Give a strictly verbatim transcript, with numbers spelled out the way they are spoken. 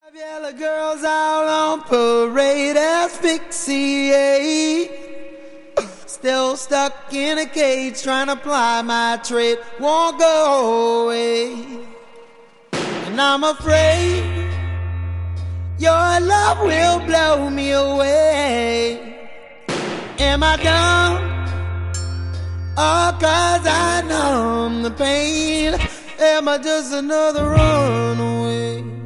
Yellow girls out on parade, asphyxiate. Still stuck in a cage, trying to ply my trade. Won't go away. And I'm afraid your love will blow me away. Am I dumb? Oh, cause I numb the pain. Am I just another runaway?